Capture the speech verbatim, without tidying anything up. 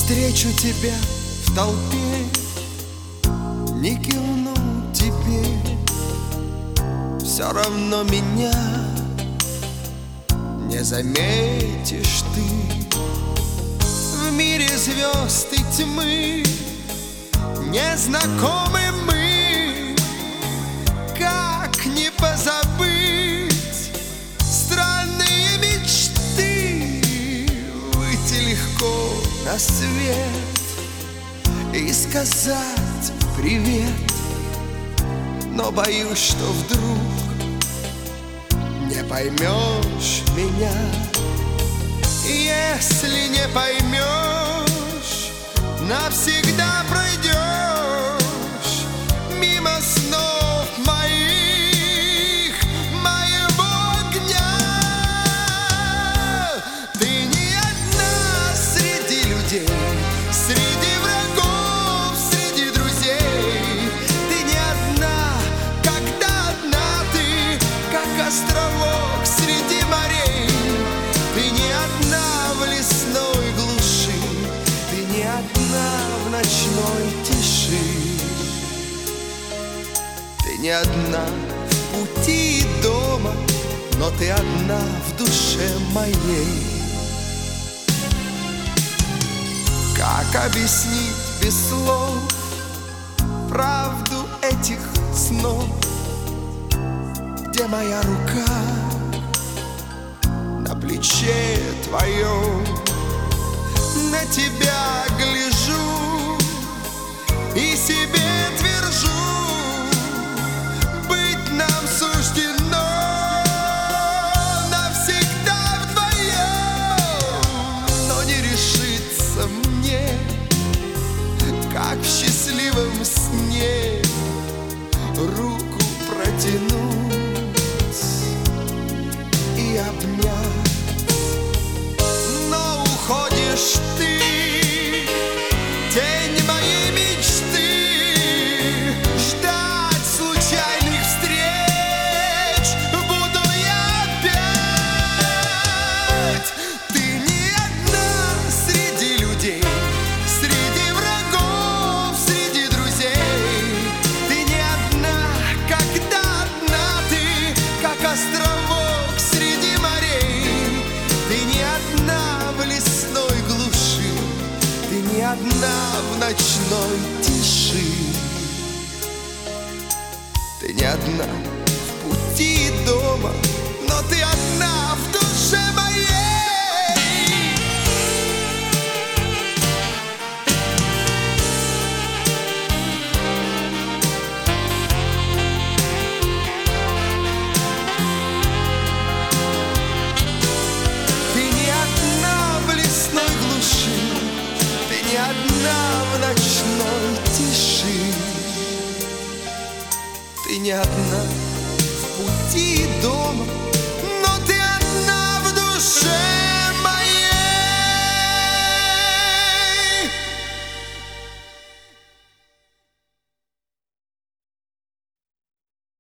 встречу тебя в толпе, не кивну тебе, все равно меня не заметишь ты. В мире звезд и тьмы незнакомы мы, как не позабыть странные мечты. Выйти легко на свет и сказать привет, но боюсь, что вдруг не поймешь меня. Если не поймешь, навсегда пройдешь мимо снов моих, моего огня. Ты не одна среди людей, среди врагов, среди друзей. Ты не одна, когда одна ты, как островок среди морей. Ты не одна в лесной глуши, ты не одна в ночной тиши. Ты не одна в пути и дома, но ты одна в душе моей. Как объяснить без слов правду этих снов? Где моя рука на плече твоем? На тебя гляжу и себе твержу: быть нам суждено навсегда вдвоем. Но не решится мне, как в счастливом сне, руку протянуть и обнять. Но уходишь ты, тень моей мечты. Ждать случайных встреч буду я опять. Ты не одна среди людей, среди врагов, среди друзей. Ты не одна, когда одна ты, как островок среди морей. Ты не одна в лесной глуши, ты не одна в ночной тиши. Ты не одна в пути и дома, но ты одна в душе моей. Ты не одна в лесной глуши, ты не одна в ночной тиши. Ты не одна в пути и дома,